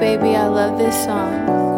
baby, I love this song.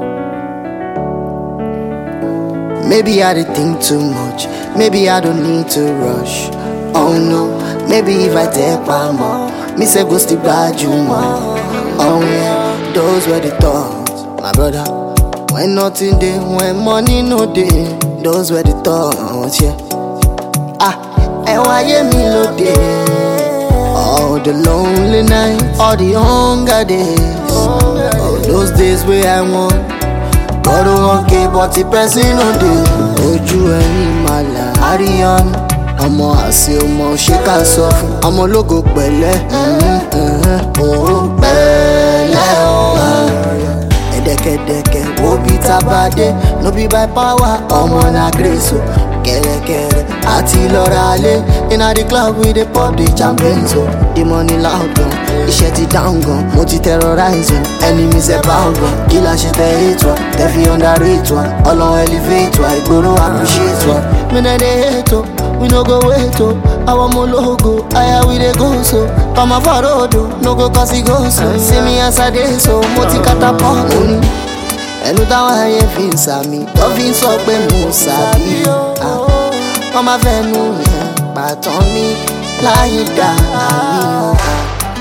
Maybe I did think too much. Maybe I don't need to rush. Oh no, maybe if I take my more, me say go still bad you more. Oh yeah, those were the thoughts, my brother. When nothing day, when money no day, those were the thoughts, yeah. And why you me lo day? All the lonely nights, all the hunger days, all those days where I want. God don't want care, but the person no day. Ojú ẹ̀rín màlà, Ariana. Ọmọ àṣẹ ọmọ ṣé ká sọ fún. Ọmọ ológo pẹ̀lẹ́, ó pẹ̀lẹ́ o. Ẹ̀dẹ̀kẹ̀dẹ̀kẹ̀ wo bí tabadé, no be by power, ọmọ na grace o. Kẹ̀rẹ̀kẹ̀rẹ̀ àti lọ́ra alẹ́, iná the club we dey pop the champagne so. The money loud gan, iṣẹ́ ti down gan, mo ti terrorize wọn. Enemies ẹ̀ bá gan, kí la ṣe tẹ hate wa, tẹ fi underrate wa. Ọlọ́run elevate wa, ìgboro appreciate wa. Mi nà dey hate o, we no go wait o. Àwọn ọmọ ológo, aya we dey go so. Tọmọ fọ́rọ̀dọ̀, no go cause e go so. See me as I dey so, mo ti catapult. Ẹnu táwọn ayé fi ń sàmì, tó fi ń sọ pé mo sàbí. Wọ́n máa fẹ́nu yẹn pàtàn mi láyé dá àmì ọ̀gá.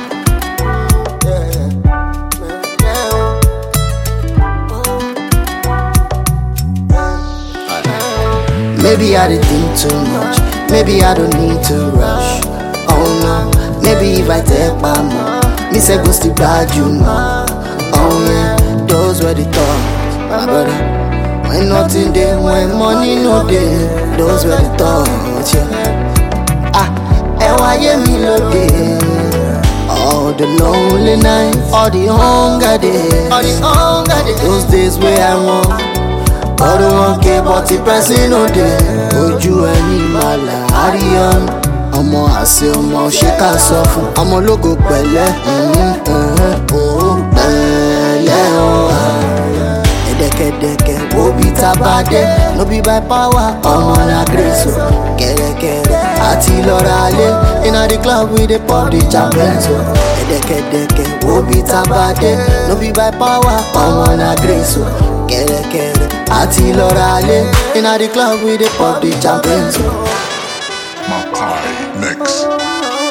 Maybe I did think too much, maybe I don't need to rush. Oh no, maybe if I take my more, me say go still bad you more. Oh yeah, those were the thoughts, my brother. When nothing day, when money no day, those were the thoughts, yeah. And why you me lo day? All the lonely nights, all the hunger days, those days where I want. God don't want care, but the person no day. Ojú ẹ̀rín màlà, Ariana. Ọmọ àṣẹ ọmọ ṣé ká sọ fún. Ọmọ ológo pẹ̀lẹ́, ó pẹ̀lẹ́ o. Ẹ̀dẹ̀kẹ̀dẹ̀kẹ̀ wo bí tabadé, no be by power, ọmọ na grace o. Kẹ̀rẹ̀kẹ̀rẹ̀ àti lọ́ra alẹ́, iná the club we dey pop the champagne so. Ẹ̀dẹ̀kẹ̀dẹ̀kẹ̀ wo bí tabadé, no be by power, ọmọ na grace o. Kẹ̀rẹ̀kẹ̀rẹ̀ àti lọ́ra alẹ́, iná the club we dey pop the champagne so. Makai Mix.